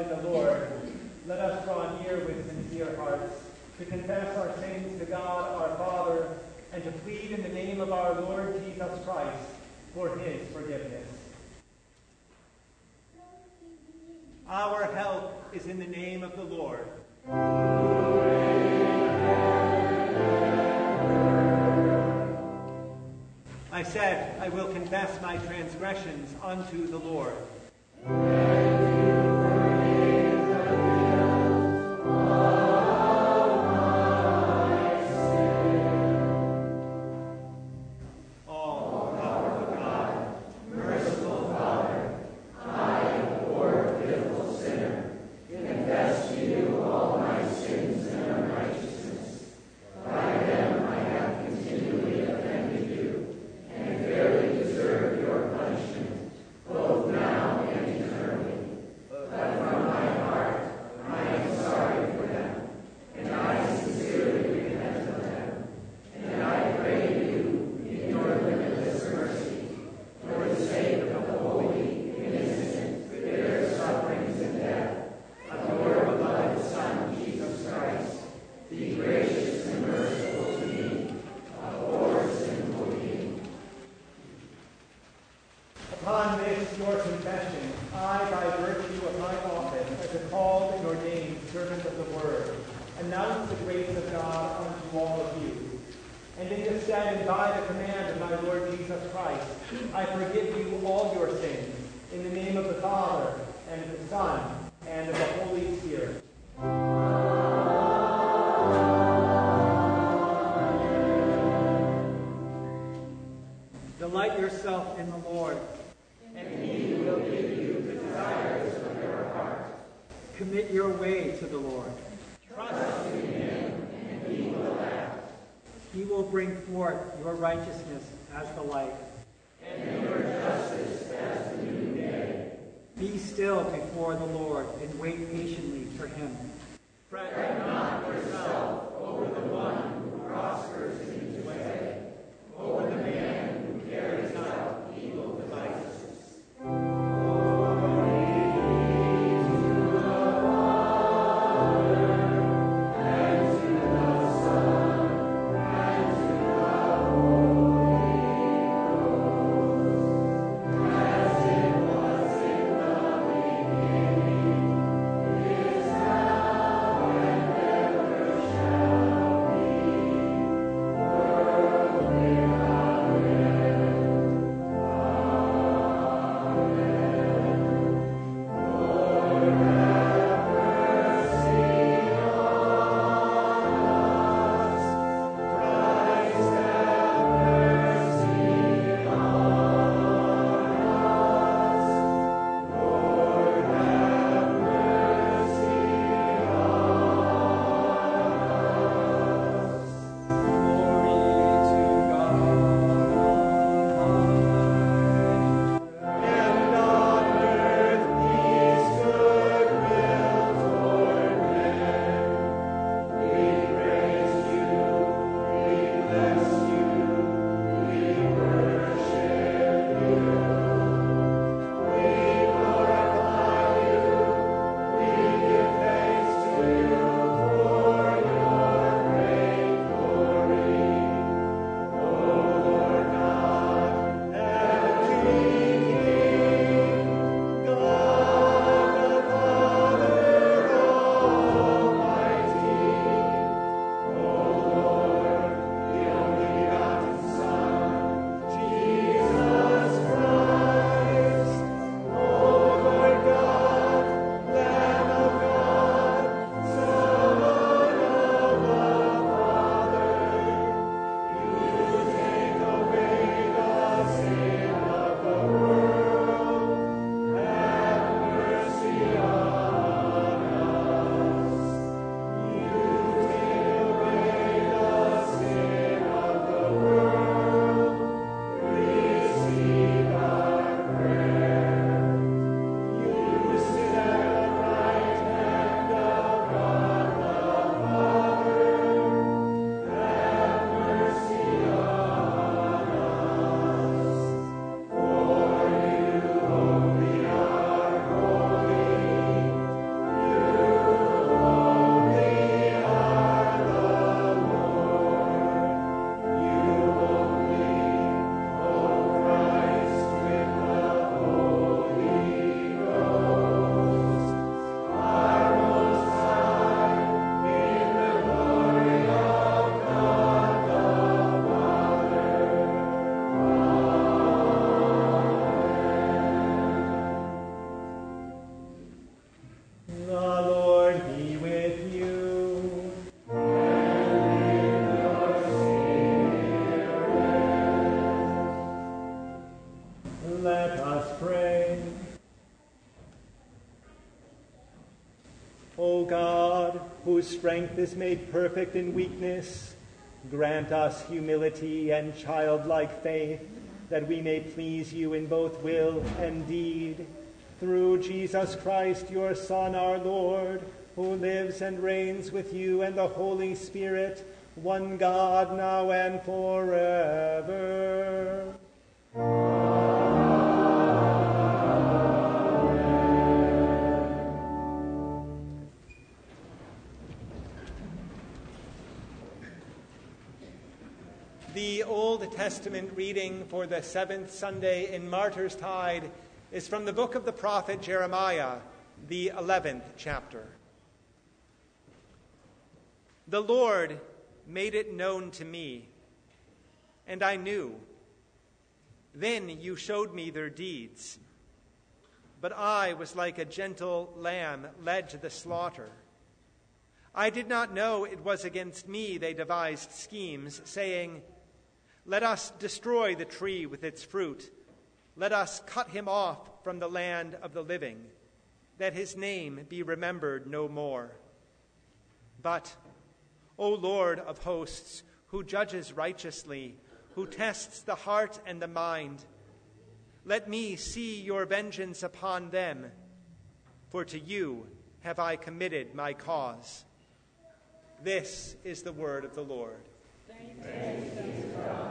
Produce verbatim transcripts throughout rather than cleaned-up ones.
in the Lord, let us draw near with sincere hearts to confess our sins to God our Father and to plead in the name of our Lord Jesus Christ for his forgiveness. Our help is in the name of the Lord. I said, I will confess my transgressions unto the Lord. Upon this, your confession, I, by virtue of my office, as a called and ordained servant of the Word, announce the grace of God unto all of you. And in this stead and by the command of my Lord Jesus Christ, I forgive you all your sins, in the name of the Father, and of the Son, and of the Holy Spirit. Delight yourself in the Lord, and he will give you the desires of your heart. Commit your way to the Lord. Trust in him, and he will act. He will bring forth your righteousness as the light, and your justice as the noonday. Be still before the Lord, and wait patiently for him. Fret not yourself over the one who prospers in his way, over the man who carries out evil devices. As it was in the beginning, O God, whose strength is made perfect in weakness, grant us humility and childlike faith, that we may please you in both will and deed. Through Jesus Christ, your Son, our Lord, who lives and reigns with you and the Holy Spirit, one God, now and forever. The Old Testament reading for the seventh Sunday in Martyr's Tide is from the book of the prophet Jeremiah, the eleventh chapter. The Lord made it known to me, and I knew. Then you showed me their deeds. But I was like a gentle lamb led to the slaughter. I did not know it was against me they devised schemes, saying, let us destroy the tree with its fruit. Let us cut him off from the land of the living, that his name be remembered no more. But, O Lord of hosts, who judges righteously, who tests the heart and the mind, let me see your vengeance upon them, for to you have I committed my cause. This is the word of the Lord. Thanks be to God.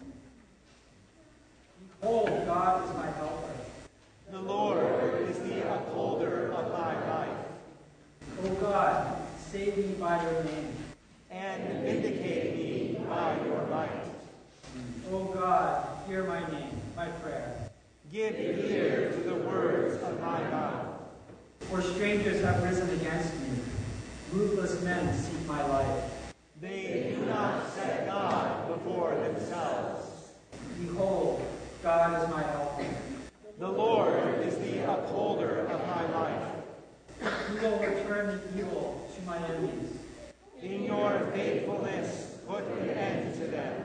Behold, God is my helper. The Lord is the upholder of my life. O God, save me by your name. And vindicate me by your might. O God, hear my name, my prayer. Give ear to the words of my mouth. For strangers have risen against me. Ruthless men seek my life. They do not set God before themselves. Behold, God is my helper. The Lord is the upholder of my life. Who will return the evil to my enemies? In your faithfulness, put an end to them.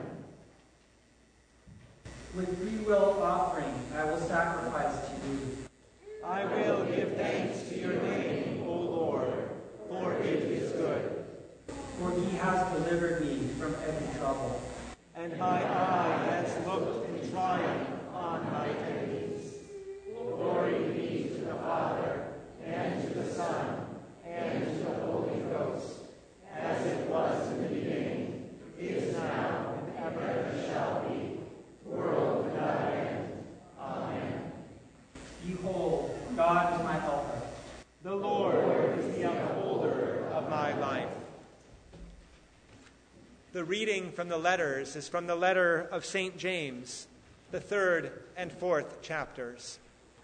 With free will offering, I will sacrifice to you. I will give thanks to your name, O Lord, for it is good. For he has delivered me from every trouble. And my eye has looked in triumph on my enemies. Glory be to the Father, and to the Son, and to the Holy Ghost, as it was in the beginning, is now, and ever shall be, world without end. Amen. Behold, God is my helper. The Lord is the upholder of my life. The reading from the letters is from the letter of Saint James, the third and fourth chapters.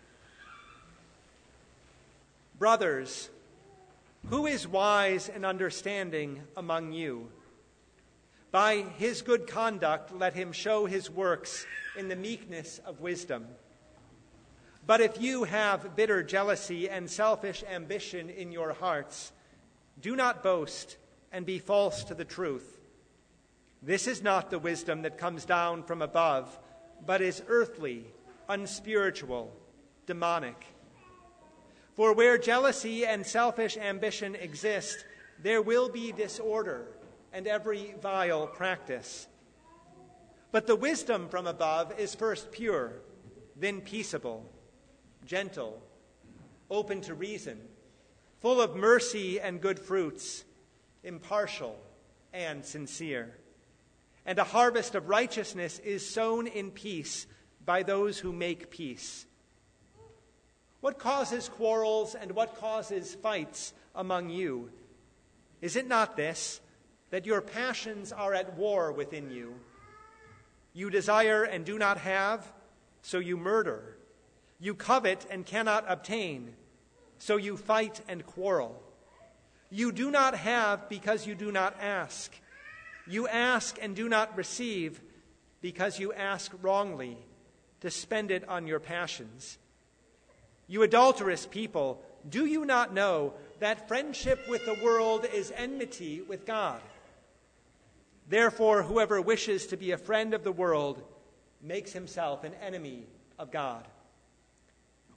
Brothers, who is wise and understanding among you? By his good conduct, let him show his works in the meekness of wisdom. But if you have bitter jealousy and selfish ambition in your hearts, do not boast and be false to the truth. This is not the wisdom that comes down from above, but is earthly, unspiritual, demonic. For where jealousy and selfish ambition exist, there will be disorder and every vile practice. But the wisdom from above is first pure, then peaceable, gentle, open to reason, full of mercy and good fruits, impartial and sincere. And a harvest of righteousness is sown in peace by those who make peace. What causes quarrels and what causes fights among you? Is it not this, that your passions are at war within you? You desire and do not have, so you murder. You covet and cannot obtain, so you fight and quarrel. You do not have because you do not ask. You ask and do not receive because you ask wrongly, to spend it on your passions. You adulterous people, do you not know that friendship with the world is enmity with God? Therefore, whoever wishes to be a friend of the world makes himself an enemy of God.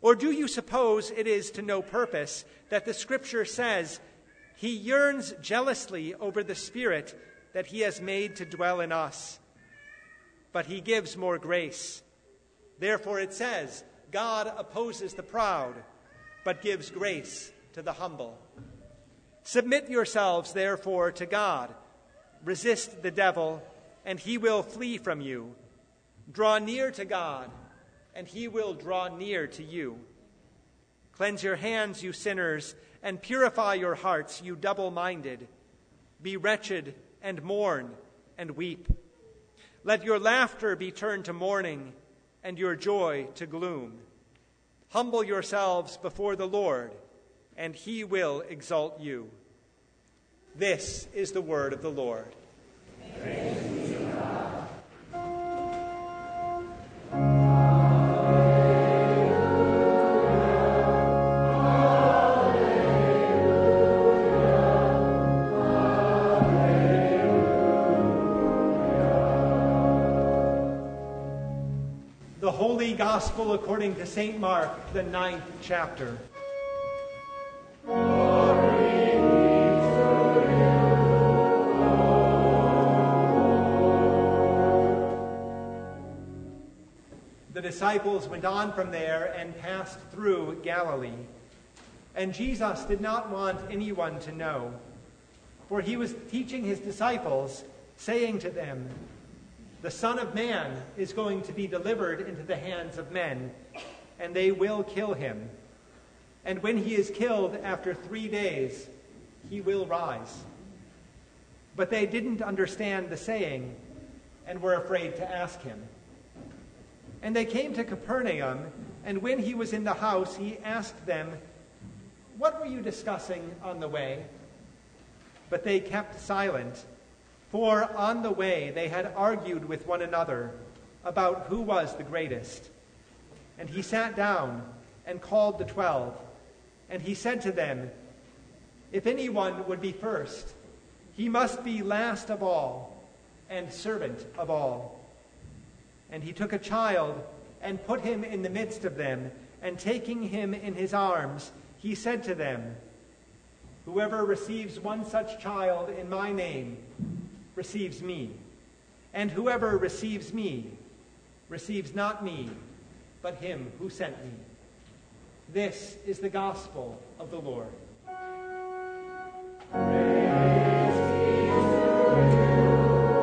Or do you suppose it is to no purpose that the Scripture says, he yearns jealously over the Spirit that he has made to dwell in us? But he gives more grace. Therefore it says, God opposes the proud, but gives grace to the humble. Submit yourselves, therefore, to God. Resist the devil, and he will flee from you. Draw near to God, and he will draw near to you. Cleanse your hands, you sinners, and purify your hearts, you double-minded. Be wretched and mourn and weep. Let your laughter be turned to mourning and your joy to gloom. Humble yourselves before the Lord, and he will exalt you. This is the word of the Lord. Praise be to God. The Holy Gospel according to Saint Mark, the ninth chapter. The disciples went on from there and passed through Galilee. And Jesus did not want anyone to know, for he was teaching his disciples, saying to them, the Son of Man is going to be delivered into the hands of men, and they will kill him. And when he is killed after three days, he will rise. But they didn't understand the saying and were afraid to ask him. And they came to Capernaum, and when he was in the house, he asked them, what were you discussing on the way? But they kept silent. For on the way they had argued with one another about who was the greatest. And he sat down and called the twelve. And he said to them, if anyone would be first, he must be last of all and servant of all. And he took a child and put him in the midst of them, and taking him in his arms, he said to them, whoever receives one such child in my name receives me, and whoever receives me receives not me, but him who sent me. This is the gospel of the Lord. Praise be to you,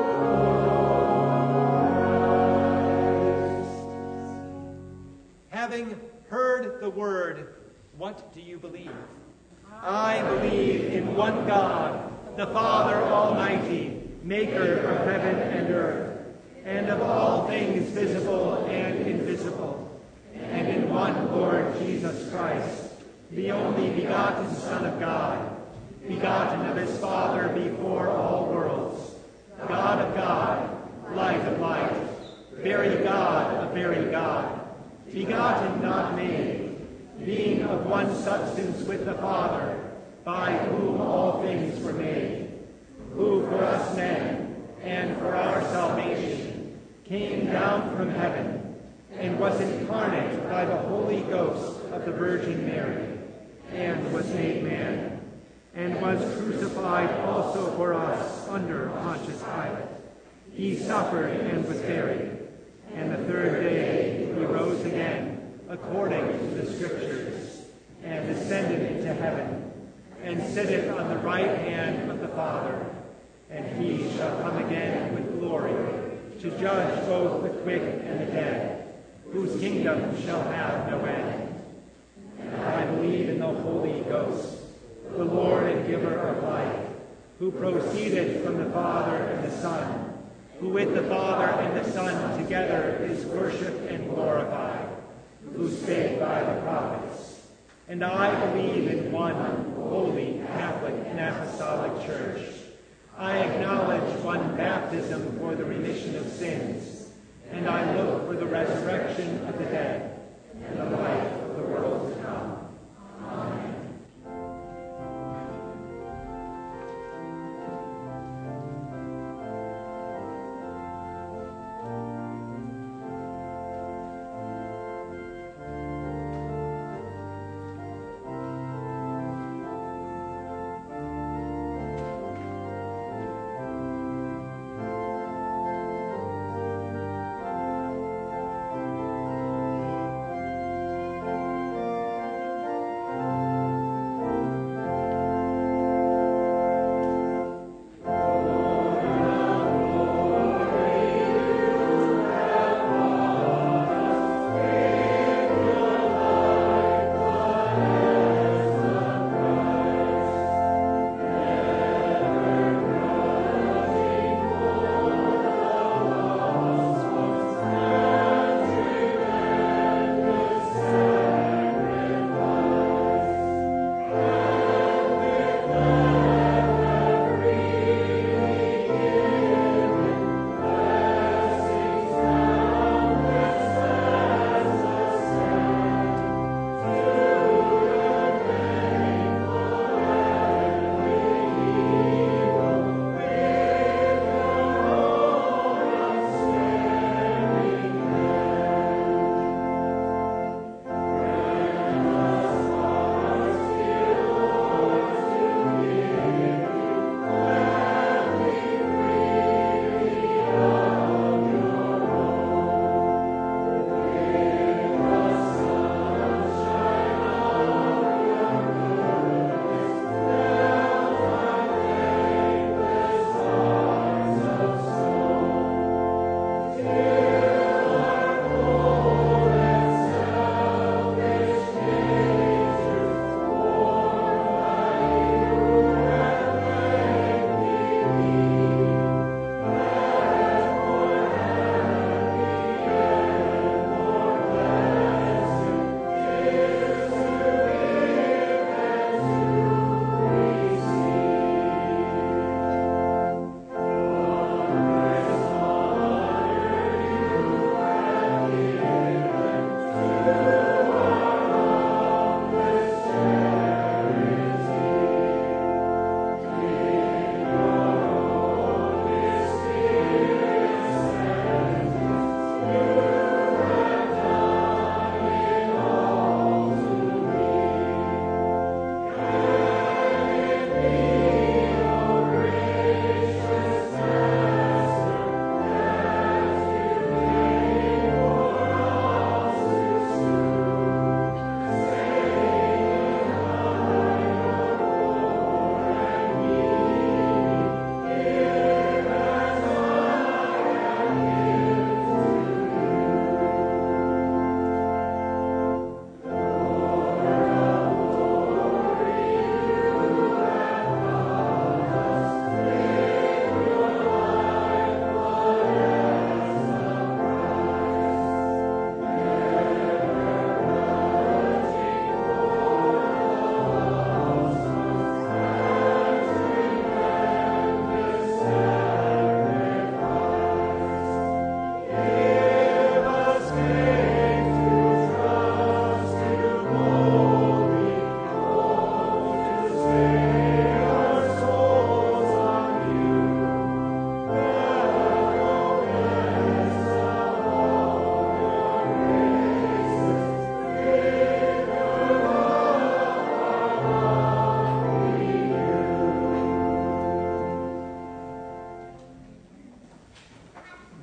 Having heard the word, what do you believe? I believe in one God, the Father Almighty, maker of heaven and earth, and of all things visible and invisible, and in one Lord Jesus Christ, the only begotten Son of God, begotten of his Father before all worlds, God of God, light of light, very God of very God, begotten, not made, being of one substance with the Father, by whom all things were made, who for us men and for our salvation came down from heaven and was incarnate by the Holy Ghost of the Virgin Mary, and was made man, and was crucified also for us under Pontius Pilate. He suffered and was buried, and the third day he rose again, according to the Scriptures, and ascended into heaven, and sitteth on the right hand of the Father. And he shall come again with glory, to judge both the quick and the dead, whose kingdom shall have no end. And I believe in the Holy Ghost, the Lord and giver of life, who proceeded from the Father and the Son, who with the Father and the Son together is worshipped and glorified, who spake by the prophets. And I believe in one holy, Catholic, and Apostolic Church. I acknowledge one baptism for the remission of sins, and I look for the resurrection of the dead and the life of the world to come. Amen.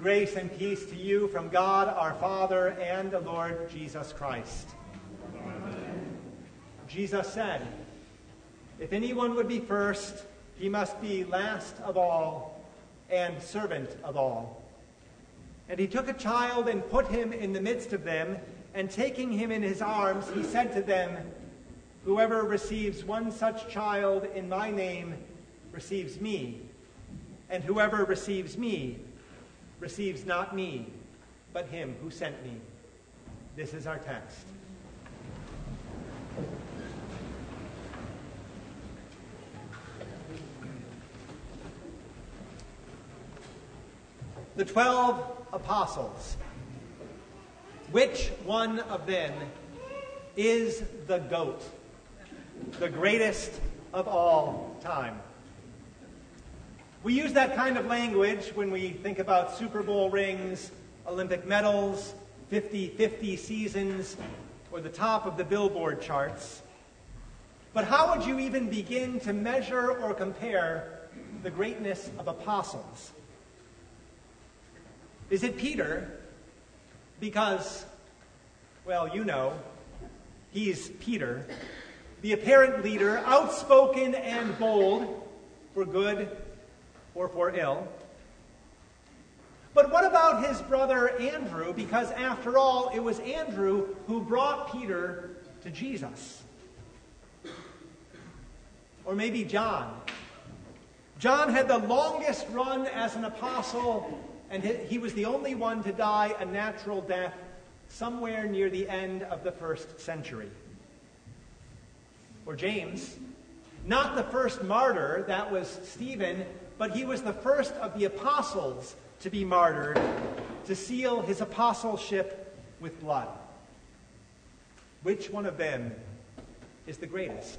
Grace and peace to you from God our Father and the Lord Jesus Christ. Amen. Jesus said, "If anyone would be first, he must be last of all and servant of all." And he took a child and put him in the midst of them, and taking him in his arms, he said to them, "Whoever receives one such child in my name receives me, and whoever receives me receives not me, but him who sent me." This is our text. The twelve apostles. Which one of them is the GOAT, the greatest of all time? We use that kind of language when we think about Super Bowl rings, Olympic medals, fifty-fifty seasons, or the top of the Billboard charts. But how would you even begin to measure or compare the greatness of apostles? Is it Peter? Because, well, you know, he's Peter, the apparent leader, outspoken and bold, for good or for ill. But what about his brother Andrew? Because after all, it was Andrew who brought Peter to Jesus. Or maybe John. John had the longest run as an apostle, and he was the only one to die a natural death somewhere near the end of the first century. Or James, not the first martyr, that was Stephen, but he was the first of the apostles to be martyred to seal his apostleship with blood. Which one of them is the greatest?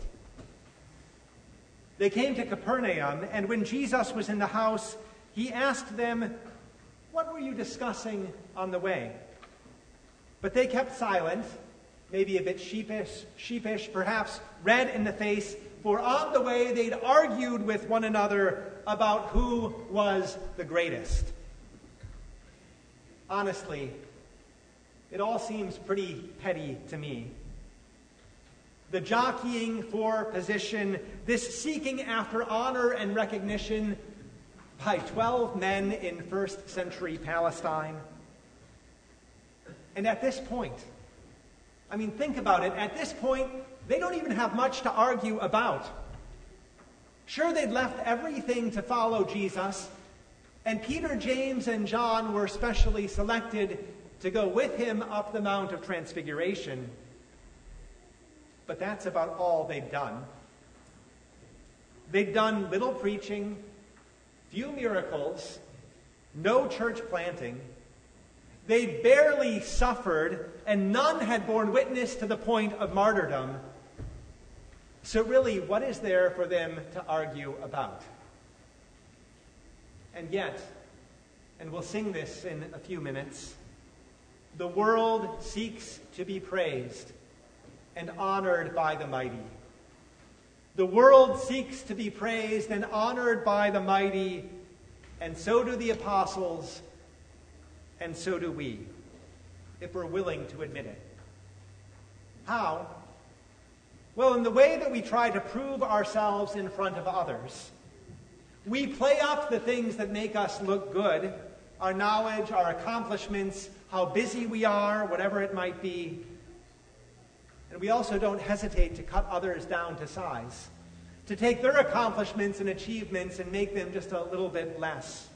They came to Capernaum, and when Jesus was in the house, he asked them, "What were you discussing on the way?" But they kept silent, maybe a bit sheepish, sheepish, perhaps red in the face, for on the way they'd argued with one another about who was the greatest. Honestly, it all seems pretty petty to me. The jockeying for position, this seeking after honor and recognition by twelve men in first century Palestine. And at this point, I mean, think about it. At this point, they don't even have much to argue about. Sure, they'd left everything to follow Jesus, and Peter, James, and John were specially selected to go with him up the Mount of Transfiguration. But that's about all they'd done. They'd done little preaching, few miracles, no church planting. They'd barely suffered, and none had borne witness to the point of martyrdom. So really, what is there for them to argue about? And yet, and we'll sing this in a few minutes, the world seeks to be praised and honored by the mighty. The world seeks to be praised and honored by the mighty, and so do the apostles, and so do we, if we're willing to admit it. How? Well, in the way that we try to prove ourselves in front of others. We play up the things that make us look good, our knowledge, our accomplishments, how busy we are, whatever it might be. And we also don't hesitate to cut others down to size, to take their accomplishments and achievements and make them just a little bit less.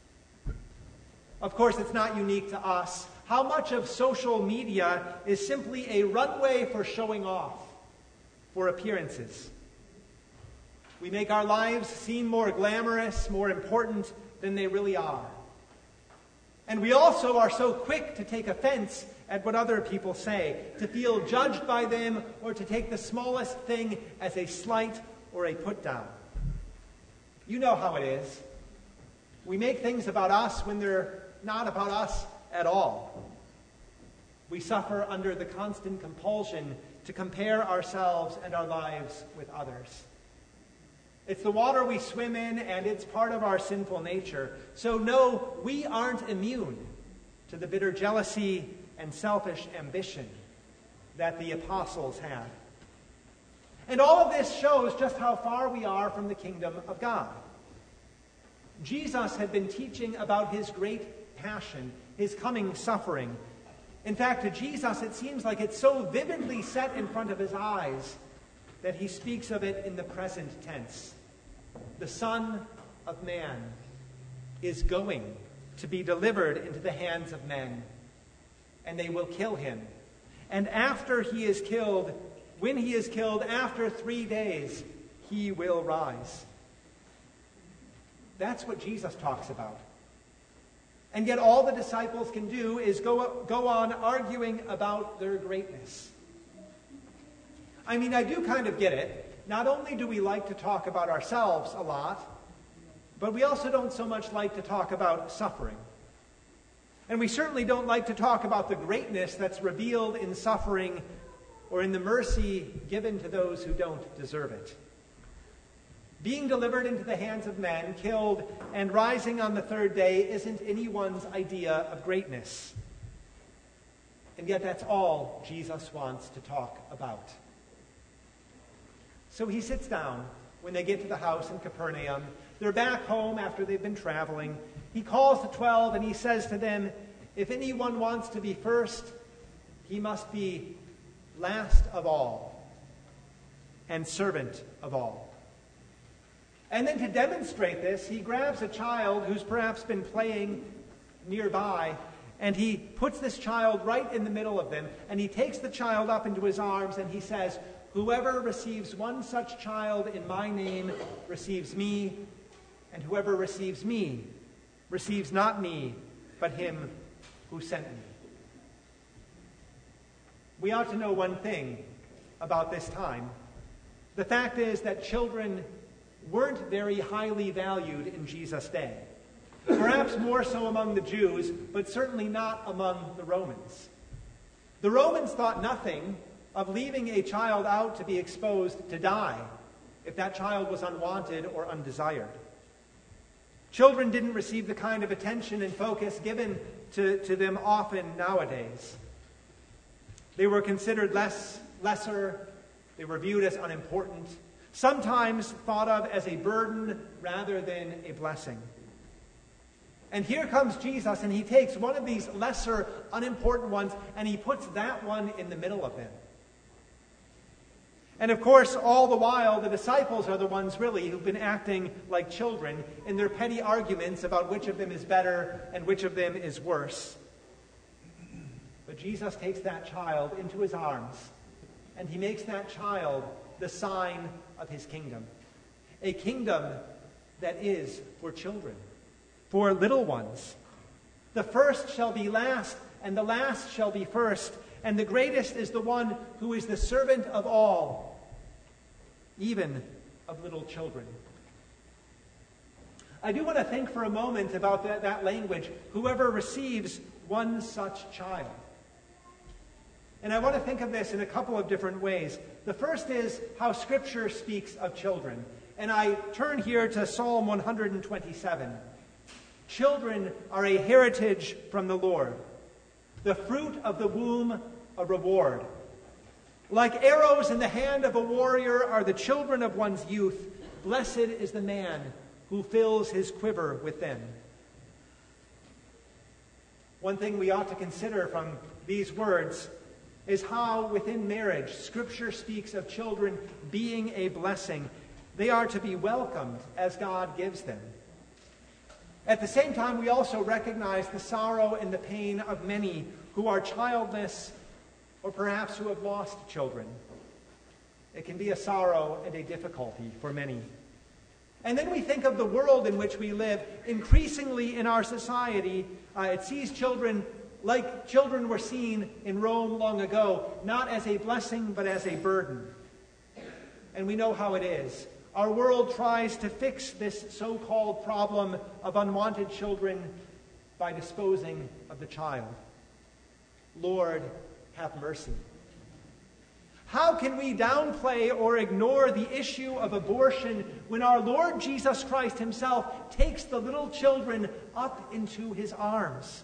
Of course, it's not unique to us. How much of social media is simply a runway for showing off, for appearances? We make our lives seem more glamorous, more important than they really are. And we also are so quick to take offense at what other people say, to feel judged by them, or to take the smallest thing as a slight or a put-down. You know how it is. We make things about us when they're not about us at all. We suffer under the constant compulsion to compare ourselves and our lives with others. It's the water we swim in, and it's part of our sinful nature. So no, we aren't immune to the bitter jealousy and selfish ambition that the apostles had. And all of this shows just how far we are from the kingdom of God. Jesus had been teaching about his great passion, his coming suffering. In fact, to Jesus, it seems like it's so vividly set in front of his eyes that he speaks of it in the present tense. The Son of Man is going to be delivered into the hands of men, and they will kill him. And after he is killed, when he is killed, after three days, he will rise. That's what Jesus talks about. And yet all the disciples can do is go, go on arguing about their greatness. I mean, I do kind of get it. Not only do we like to talk about ourselves a lot, but we also don't so much like to talk about suffering. And we certainly don't like to talk about the greatness that's revealed in suffering or in the mercy given to those who don't deserve it. Being delivered into the hands of men, killed, and rising on the third day isn't anyone's idea of greatness. And yet that's all Jesus wants to talk about. So he sits down when they get to the house in Capernaum. They're back home after they've been traveling. He calls the twelve and he says to them, if anyone wants to be first, he must be last of all and servant of all. And then to demonstrate this, he grabs a child who's perhaps been playing nearby, and he puts this child right in the middle of them, and he takes the child up into his arms, and he says, whoever receives one such child in my name receives me, and whoever receives me receives not me, but him who sent me. We ought to know one thing about this time. The fact is that children weren't very highly valued in Jesus' day. Perhaps more so among the Jews, but certainly not among the Romans. The Romans thought nothing of leaving a child out to be exposed to die if that child was unwanted or undesired. Children didn't receive the kind of attention and focus given to, to them often nowadays. They were considered less, lesser, they were viewed as unimportant, sometimes thought of as a burden rather than a blessing. And here comes Jesus, and he takes one of these lesser, unimportant ones, and he puts that one in the middle of them. And of course, all the while, the disciples are the ones really who've been acting like children in their petty arguments about which of them is better and which of them is worse. But Jesus takes that child into his arms, and he makes that child the sign of his kingdom. A kingdom that is for children, for little ones. The first shall be last, and the last shall be first, and the greatest is the one who is the servant of all, even of little children. I do want to think for a moment about that, that language, whoever receives one such child. And I want to think of this in a couple of different ways. The first is how Scripture speaks of children. And I turn here to Psalm one hundred twenty-seven. Children are a heritage from the Lord, the fruit of the womb a reward. Like arrows in the hand of a warrior are the children of one's youth. Blessed is the man who fills his quiver with them. One thing we ought to consider from these words is how within marriage Scripture speaks of children being a blessing. They are to be welcomed as God gives them. At the same time, we also recognize the sorrow and the pain of many who are childless or perhaps who have lost children. It can be a sorrow and a difficulty for many. And then we think of the world in which we live. Increasingly in our society, uh, it sees children like children were seen in Rome long ago, not as a blessing, but as a burden. And we know how it is. Our world tries to fix this so-called problem of unwanted children by disposing of the child. Lord, have mercy. How can we downplay or ignore the issue of abortion when our Lord Jesus Christ himself takes the little children up into his arms.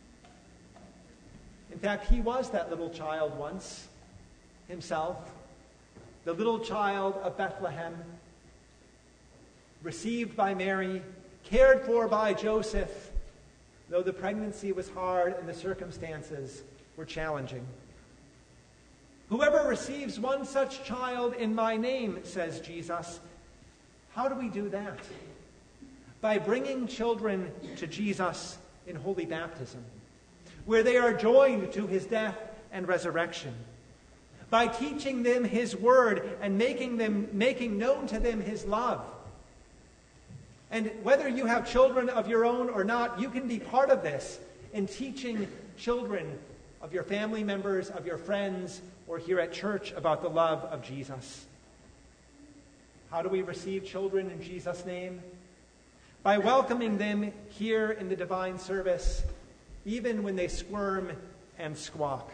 In fact, he was that little child once himself, the little child of Bethlehem, received by Mary, cared for by Joseph, though the pregnancy was hard and the circumstances were challenging. Whoever receives one such child in my name, says Jesus. How do we do that? By bringing children to Jesus in holy baptism, where they are joined to his death and resurrection. By teaching them his word and making them making known to them his love. And whether you have children of your own or not, you can be part of this in teaching children of your family members, of your friends, or here at church about the love of Jesus. How do we receive children in Jesus' name? By welcoming them here in the divine service, even when they squirm and squawk.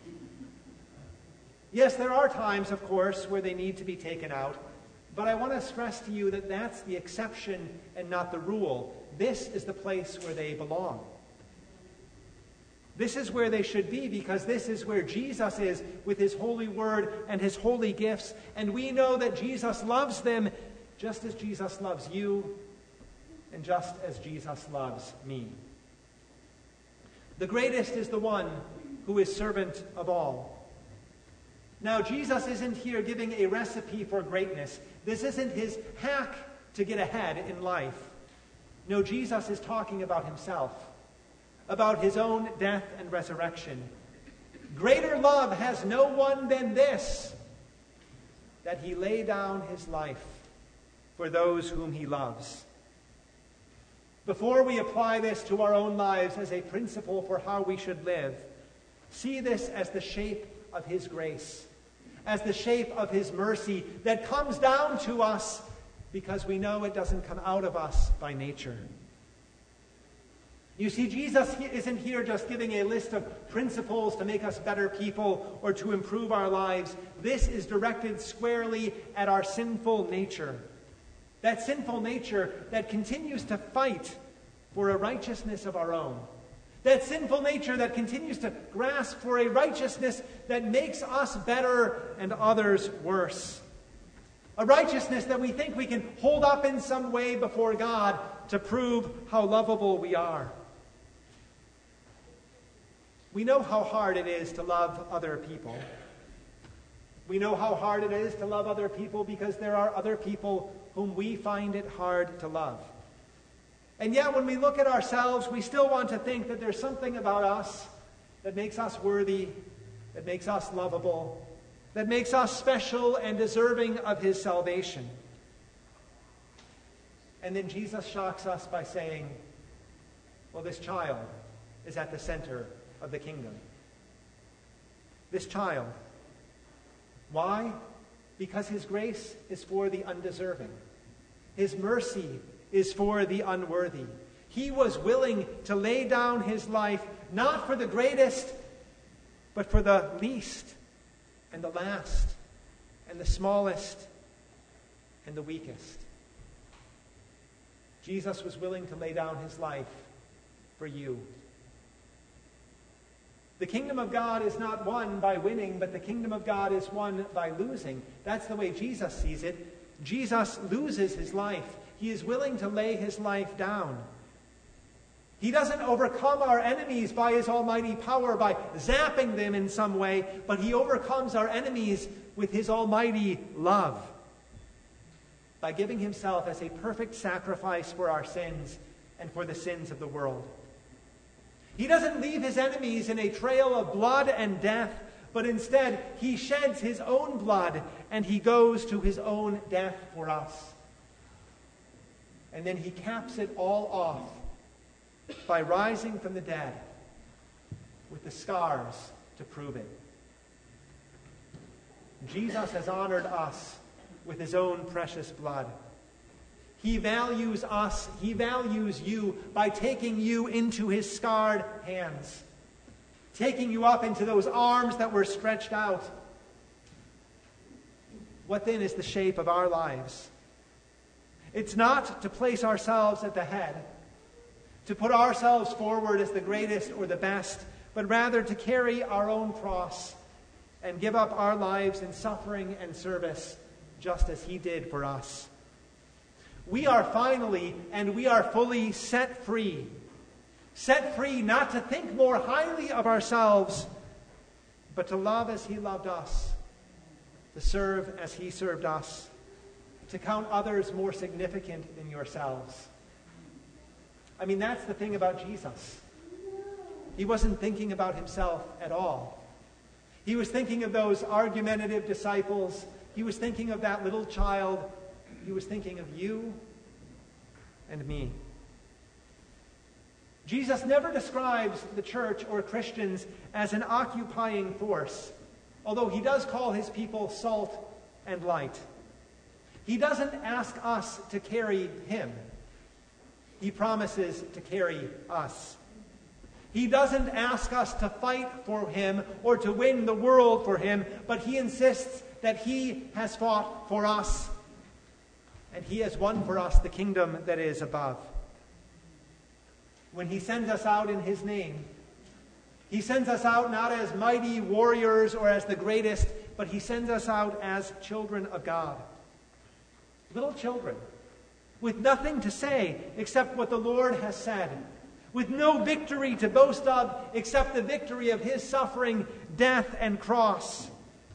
Yes, there are times, of course, where they need to be taken out, but I want to stress to you that that's the exception and not the rule. This is the place where they belong. This is where they should be, because this is where Jesus is with his holy word and his holy gifts. And we know that Jesus loves them just as Jesus loves you and just as Jesus loves me. The greatest is the one who is servant of all. Now, Jesus isn't here giving a recipe for greatness. This isn't his hack to get ahead in life. No, Jesus is talking about himself, about his own death and resurrection. Greater love has no one than this, that he lay down his life for those whom he loves. Before we apply this to our own lives as a principle for how we should live, see this as the shape of his grace, as the shape of his mercy that comes down to us because we know it doesn't come out of us by nature. You see, Jesus isn't here just giving a list of principles to make us better people or to improve our lives. This is directed squarely at our sinful nature. That sinful nature that continues to fight for a righteousness of our own. That sinful nature that continues to grasp for a righteousness that makes us better and others worse. A righteousness that we think we can hold up in some way before God to prove how lovable we are. We know how hard it is to love other people. We know how hard it is to love other people because there are other people whom we find it hard to love. And yet when we look at ourselves, we still want to think that there's something about us that makes us worthy, that makes us lovable, that makes us special and deserving of his salvation. And then Jesus shocks us by saying, well, this child is at the center of the kingdom. This child. Why? Because his grace is for the undeserving. His mercy is for the unworthy. He was willing to lay down his life not for the greatest, but for the least and the last and the smallest and the weakest. Jesus was willing to lay down his life for you. The kingdom of God is not won by winning, but the kingdom of God is won by losing. That's the way Jesus sees it. Jesus loses his life. He is willing to lay his life down. He doesn't overcome our enemies by his almighty power, by zapping them in some way, but he overcomes our enemies with his almighty love, by giving himself as a perfect sacrifice for our sins and for the sins of the world. He doesn't leave his enemies in a trail of blood and death, but instead he sheds his own blood and he goes to his own death for us. And then he caps it all off by rising from the dead with the scars to prove it. Jesus has honored us with his own precious blood. He values us, he values you by taking you into his scarred hands, taking you up into those arms that were stretched out. What then is the shape of our lives? It's not to place ourselves at the head, to put ourselves forward as the greatest or the best, but rather to carry our own cross and give up our lives in suffering and service, just as he did for us. We are finally and we are fully set free. Set free not to think more highly of ourselves, but to love as he loved us, to serve as he served us, to count others more significant than yourselves. I mean, that's the thing about Jesus. He wasn't thinking about himself at all. He was thinking of those argumentative disciples. He was thinking of that little child. He was thinking of you and me. Jesus never describes the church or Christians as an occupying force, although he does call his people salt and light. He doesn't ask us to carry him. He promises to carry us. He doesn't ask us to fight for him or to win the world for him, but he insists that he has fought for us, and he has won for us the kingdom that is above. When he sends us out in his name, he sends us out not as mighty warriors or as the greatest, but he sends us out as children of God. Little children, with nothing to say except what the Lord has said, with no victory to boast of except the victory of his suffering, death, and cross.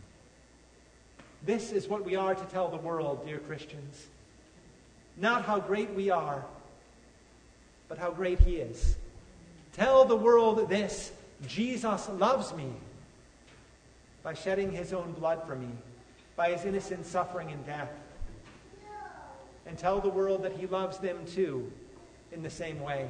This is what we are to tell the world, dear Christians. Not how great we are, but how great he is. Tell the world this: Jesus loves me by shedding his own blood for me, by his innocent suffering and death. And tell the world that he loves them too in the same way.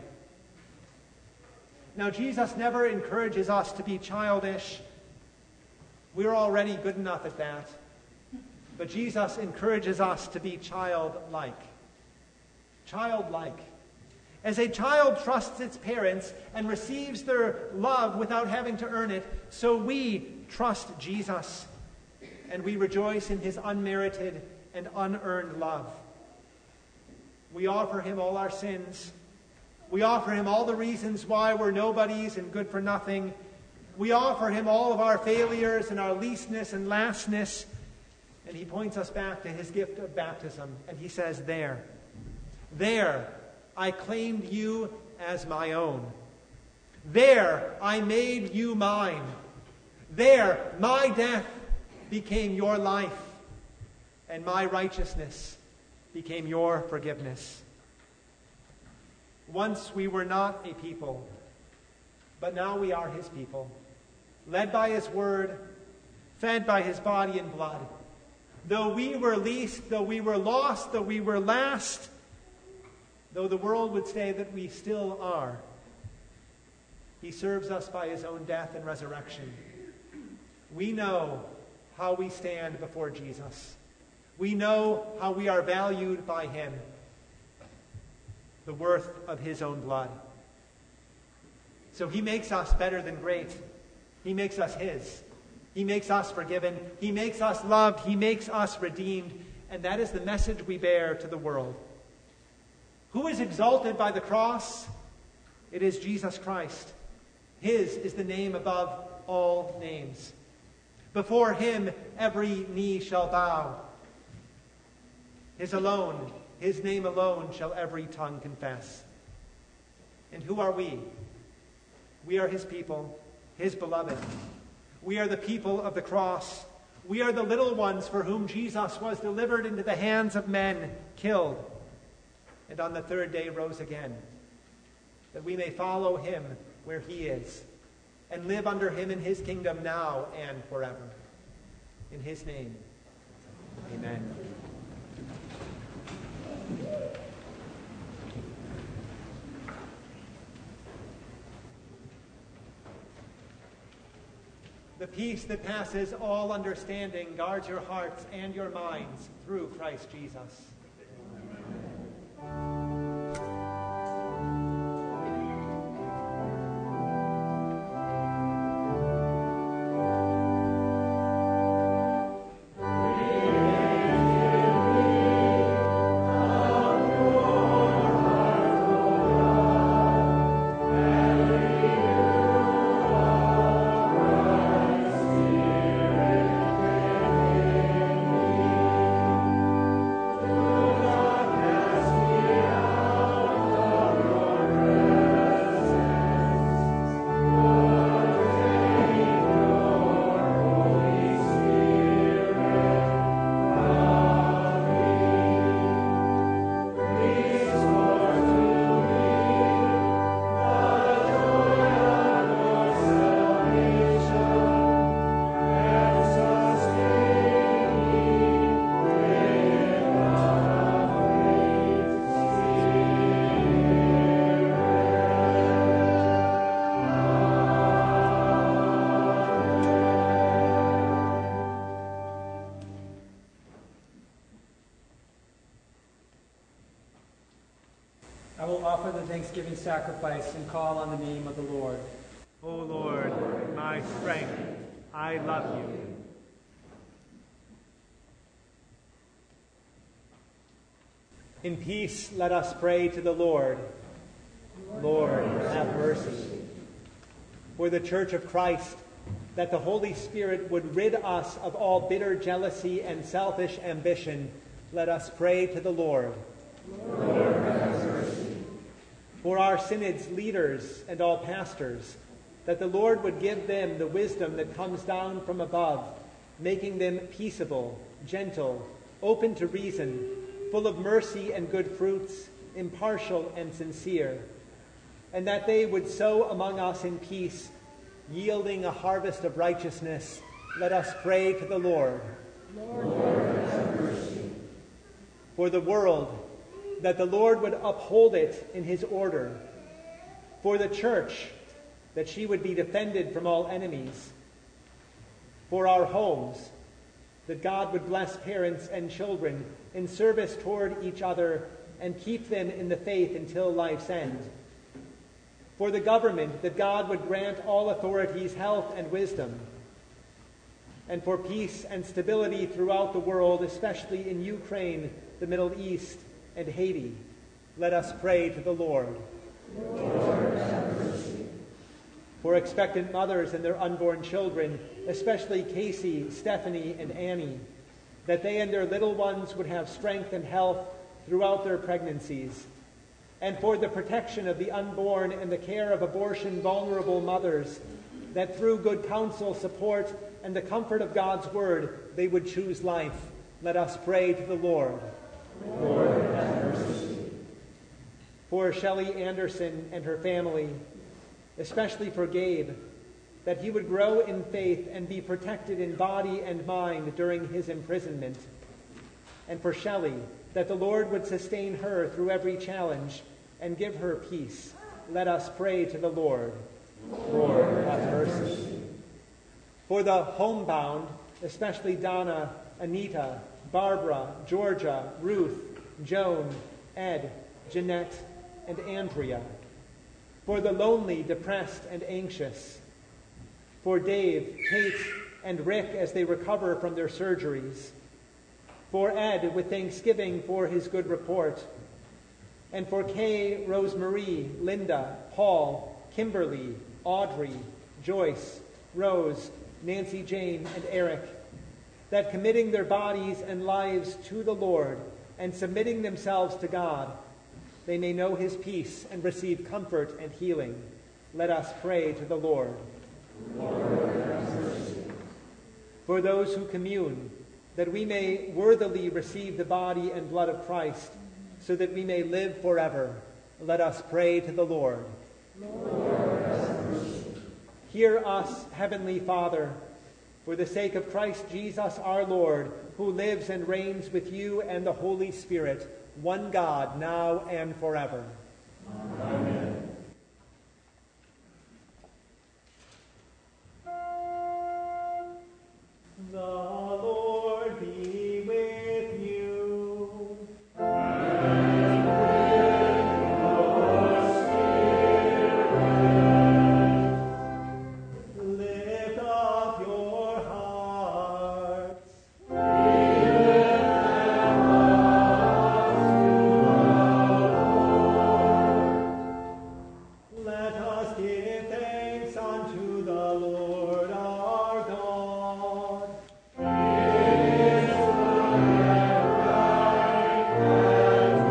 Now, Jesus never encourages us to be childish. We're already good enough at that. But Jesus encourages us to be childlike. Childlike. As a child trusts its parents and receives their love without having to earn it, so we trust Jesus, and we rejoice in his unmerited and unearned love. We offer him all our sins. We offer him all the reasons why we're nobodies and good for nothing. We offer him all of our failures and our leastness and lastness. And he points us back to his gift of baptism. And he says, there, there, I claimed you as my own. There, I made you mine. There, my death became your life, and my righteousness became your forgiveness. Once we were not a people, but now we are his people, led by his word, fed by his body and blood. Though we were least, though we were lost, though we were last, though the world would say that we still are, he serves us by his own death and resurrection. We know how we stand before Jesus. We know how we are valued by him, the worth of his own blood. So he makes us better than great. He makes us his. He makes us forgiven. He makes us loved. He makes us redeemed. And that is the message we bear to the world. Who is exalted by the cross? It is Jesus Christ. His is the name above all names. Before him every knee shall bow. His alone, his name alone shall every tongue confess. And who are we? We are his people, his beloved. We are the people of the cross. We are the little ones for whom Jesus was delivered into the hands of men, killed, and on the third day rose again, that we may follow him where he is and live under him in his kingdom now and forever. In his name, amen. The peace that passes all understanding guards your hearts and your minds through Christ Jesus. Amen. I will offer the thanksgiving sacrifice and call on the name of the Lord. O Lord, my strength, I love you. In peace, let us pray to the Lord. Lord, have mercy. For the Church of Christ, that the Holy Spirit would rid us of all bitter jealousy and selfish ambition, let us pray to the Lord. Lord, have mercy. For our synod's leaders and all pastors, that the Lord would give them the wisdom that comes down from above, making them peaceable, gentle, open to reason, full of mercy and good fruits, impartial and sincere, and that they would sow among us in peace, yielding a harvest of righteousness, let us pray to the Lord. Lord, have mercy. For the world, that the Lord would uphold it in his order. For the church, that she would be defended from all enemies. For our homes, that God would bless parents and children in service toward each other and keep them in the faith until life's end. For the government, that God would grant all authorities health and wisdom. And for peace and stability throughout the world, especially in Ukraine, the Middle East, and Haiti, let us pray to the Lord. Lord, have mercy. For expectant mothers and their unborn children, especially Casey, Stephanie, and Annie, that they and their little ones would have strength and health throughout their pregnancies. And for the protection of the unborn and the care of abortion vulnerable mothers, that through good counsel, support, and the comfort of God's word, they would choose life. Let us pray to the Lord. Lord, have mercy. For Shelley Anderson and her family, especially for Gabe, that he would grow in faith and be protected in body and mind during his imprisonment. And for Shelley, that the Lord would sustain her through every challenge and give her peace. Let us pray to the Lord. Lord, have mercy. For the homebound, especially Donna, Anita, Barbara, Georgia, Ruth, Joan, Ed, Jeanette, and Andrea. For the lonely, depressed, and anxious. For Dave, Kate, and Rick as they recover from their surgeries. For Ed, with thanksgiving for his good report. And for Kay, Rosemarie, Linda, Paul, Kimberly, Audrey, Joyce, Rose, Nancy Jane, and Eric, that committing their bodies and lives to the Lord and submitting themselves to God, they may know his peace and receive comfort and healing. Let us pray to the Lord. Lord, have mercy. For those who commune, that we may worthily receive the body and blood of Christ, so that we may live forever, let us pray to the Lord. Lord, have mercy. Hear us, Heavenly Father, for the sake of Christ Jesus our Lord, who lives and reigns with you and the Holy Spirit, one God, now and forever. Amen. The Lord be with you. And with your spirit. Lift up your hearts. We lift them up to the Lord. Let us give thanks unto the Lord our God. It is good and right that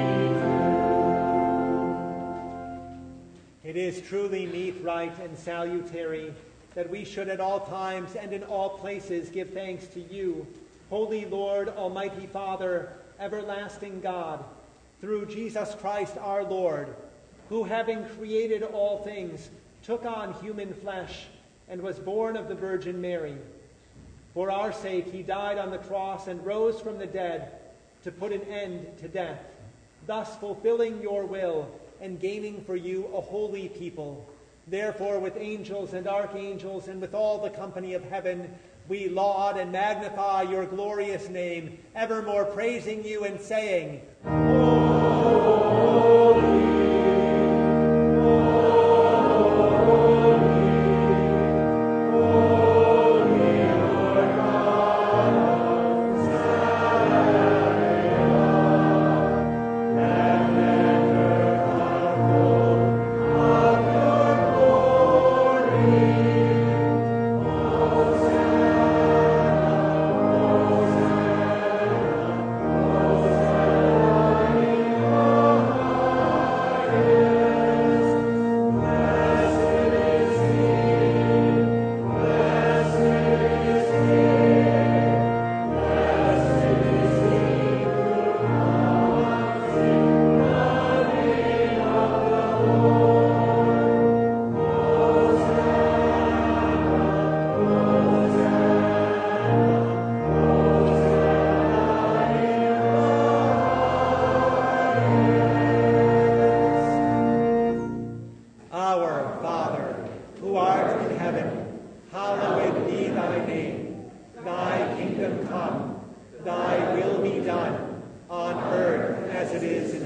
we do. It is truly meet, right, and salutary that we should at all times and in all places give thanks to you, Holy Lord, Almighty Father, everlasting God, through Jesus Christ our Lord, who, having created all things, took on human flesh and was born of the Virgin Mary. For our sake he died on the cross and rose from the dead to put an end to death, thus fulfilling your will and gaining for you a holy people. Therefore, with angels and archangels and with all the company of heaven, we laud and magnify your glorious name, evermore praising you and saying, Holy,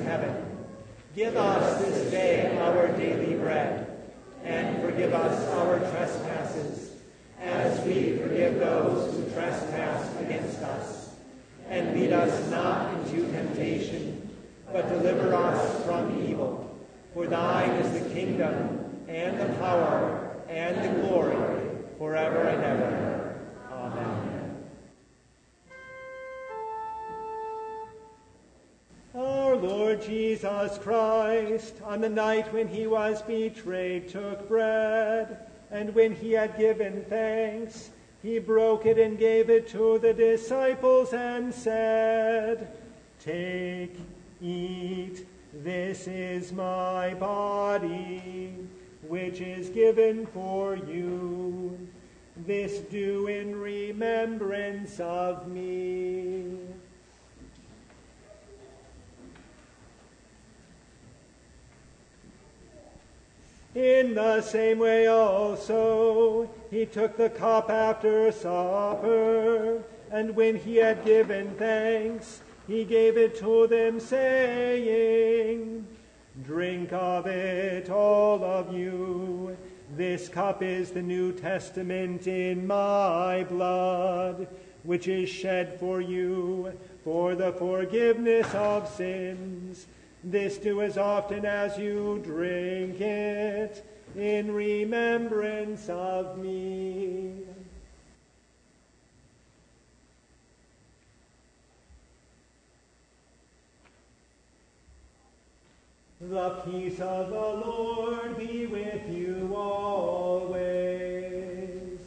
heaven. Give us this day our daily bread, and forgive us our trespasses, as we forgive those who trespass against us. And lead us not into temptation, but deliver us from evil. For thine is the kingdom, and the power, and the glory, forever and ever. Amen. Our Lord Jesus Christ, on the night when he was betrayed, took bread, and when he had given thanks, he broke it and gave it to the disciples and said, "Take, eat, this is my body, which is given for you. This do in remembrance of me." In the same way also, he took the cup after supper, and when he had given thanks, he gave it to them, saying, "Drink of it, all of you. This cup is the New Testament in my blood, which is shed for you for the forgiveness of sins. This do as often as you drink it in remembrance of me." The peace of the Lord be with you always.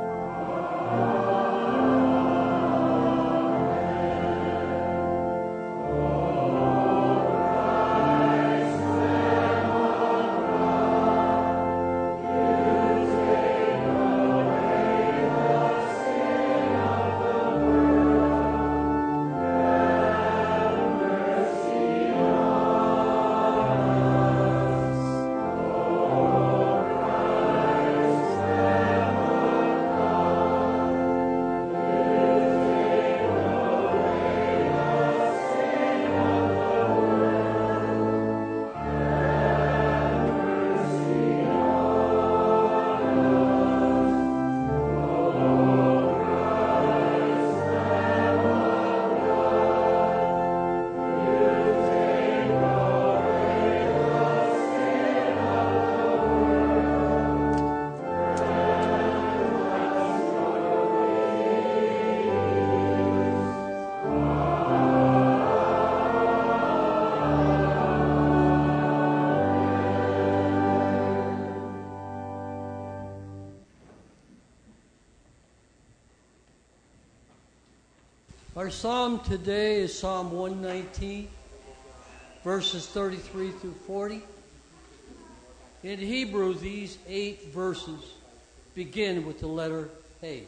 Our psalm today is Psalm one nineteen, verses thirty-three through forty. In Hebrew, these eight verses begin with the letter Hey.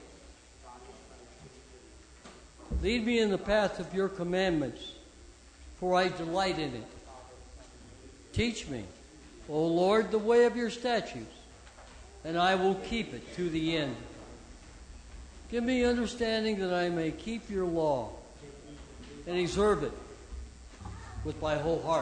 Lead me in the path of your commandments, for I delight in it. Teach me, O Lord, the way of your statutes, and I will keep it to the end. Give me understanding that I may keep your law and observe it with my whole heart.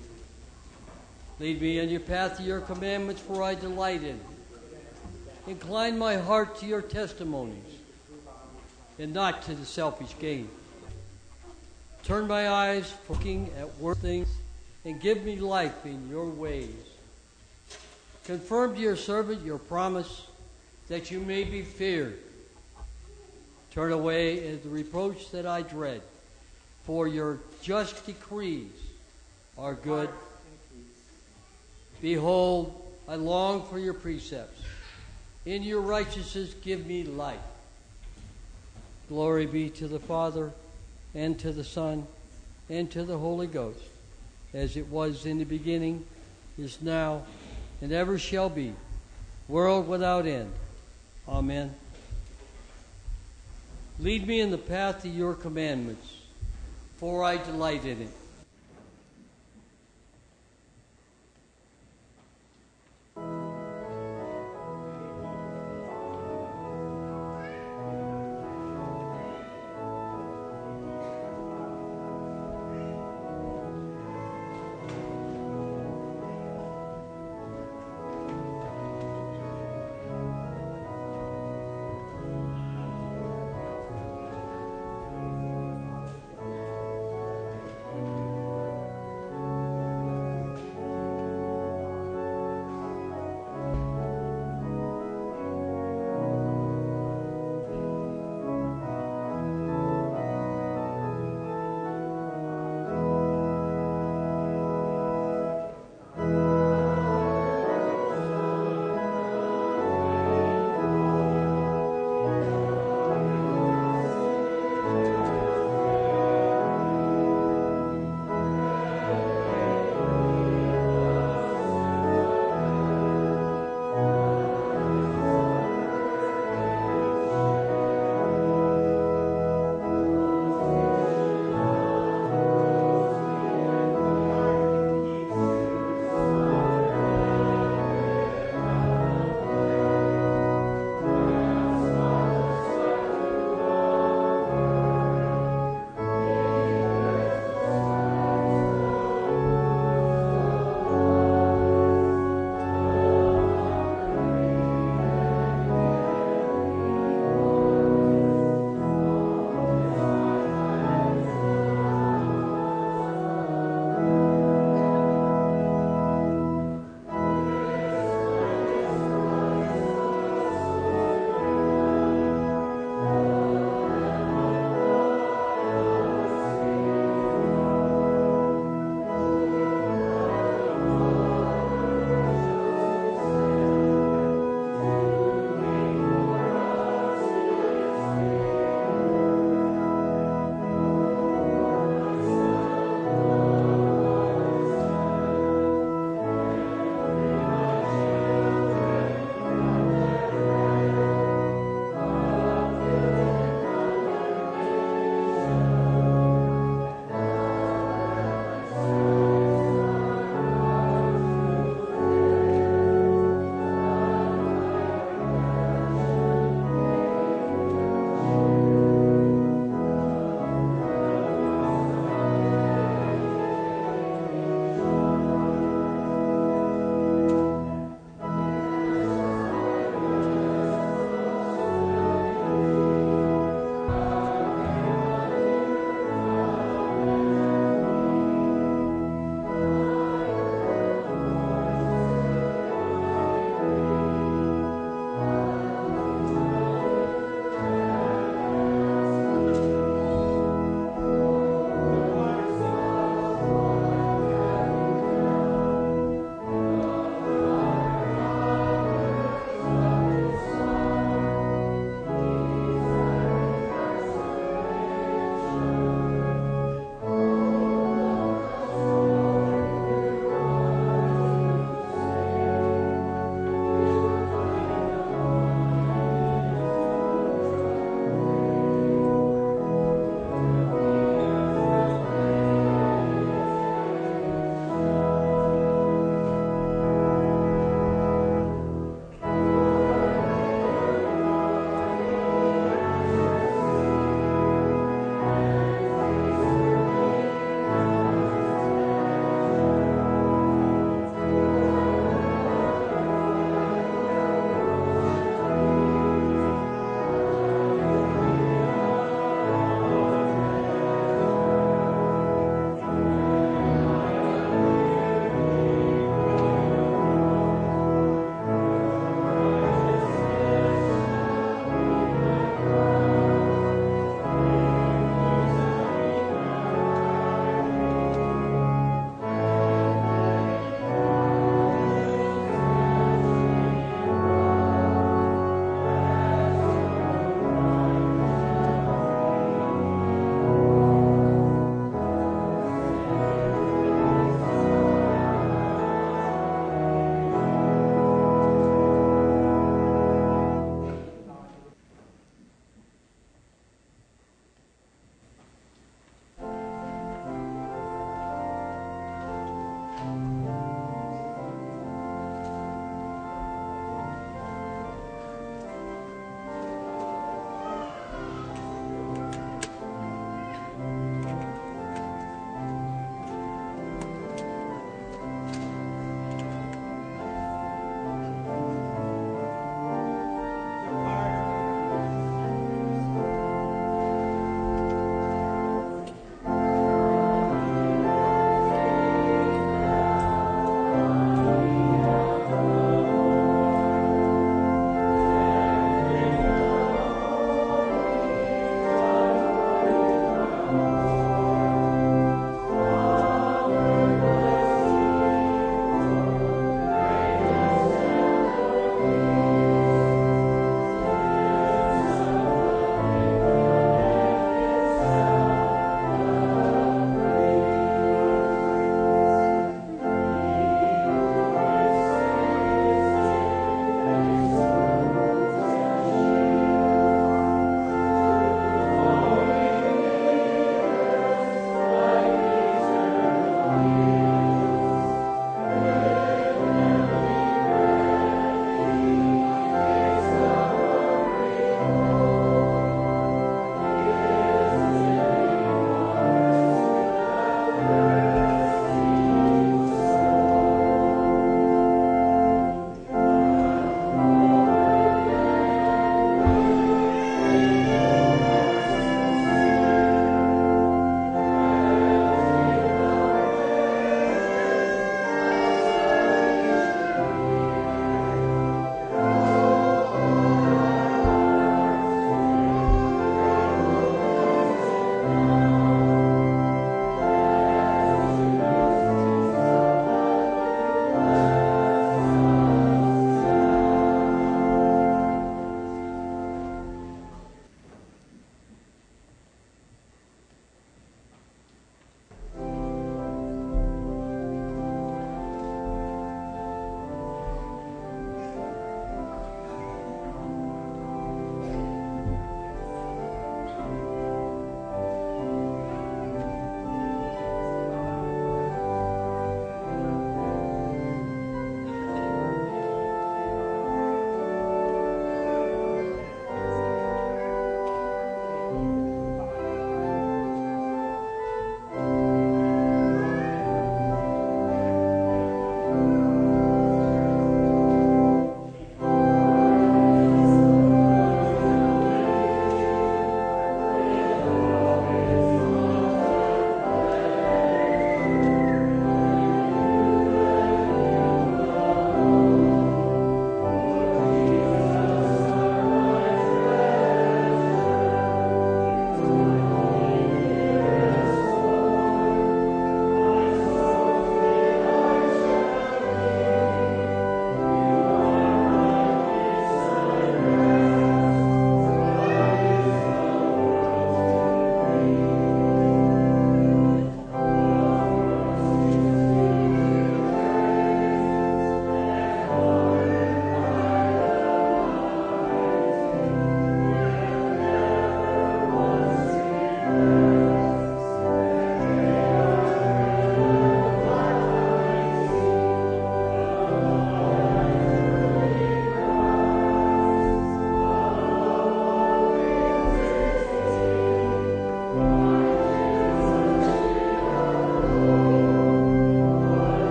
Lead me in your path to your commandments, for I delight in it. Incline my heart to your testimonies, and not to the selfish gain. Turn my eyes for looking at worth things, and give me life in your ways. Confirm to your servant your promise, that you may be feared. Turn away the reproach that I dread, for your just decrees are good. Behold, I long for your precepts. In your righteousness give me life. Glory be to the Father, and to the Son, and to the Holy Ghost, as it was in the beginning, is now, and ever shall be, world without end. Amen. Lead me in the path of your commandments, for I delight in it.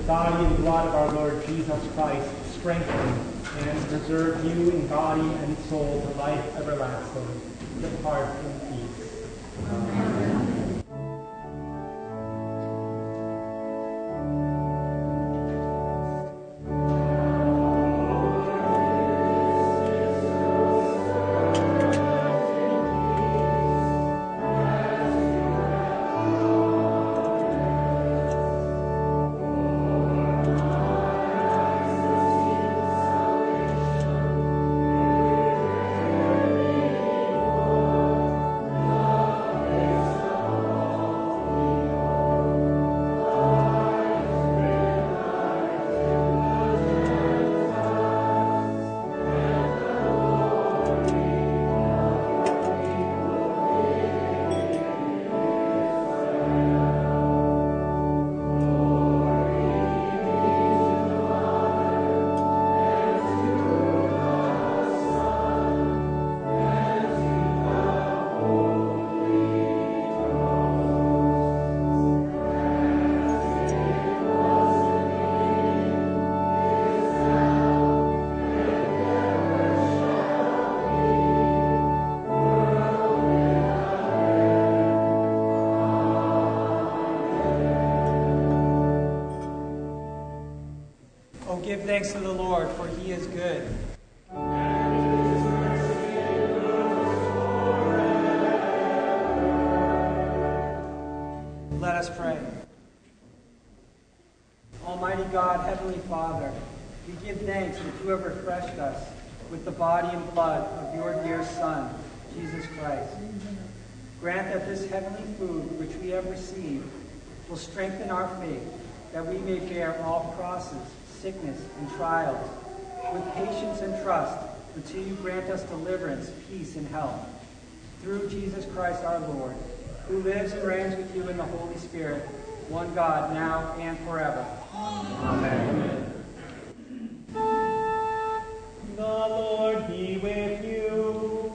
body and blood of our Lord Jesus Christ strengthen and preserve you in body and soul to life everlasting. Depart in peace. Amen. Give thanks to the Lord, for he is good. Let us pray. Almighty God, Heavenly Father, we give thanks that you have refreshed us with the body and blood of your dear Son, Jesus Christ. Grant that this heavenly food which we have received will strengthen our faith, that we may bear all crosses, sickness, and trials with patience and trust until you grant us deliverance, peace, and health. Through Jesus Christ our Lord, who lives and reigns with you in the Holy Spirit, one God, now and forever. Amen. The Lord be with you.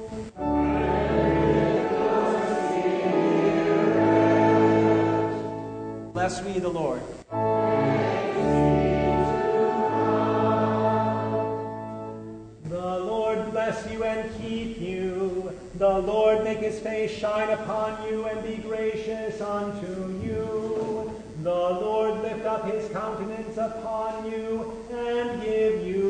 Bless we the Lord. Bless you and keep you. The Lord make his face shine upon you and be gracious unto you. The Lord lift up his countenance upon you and give you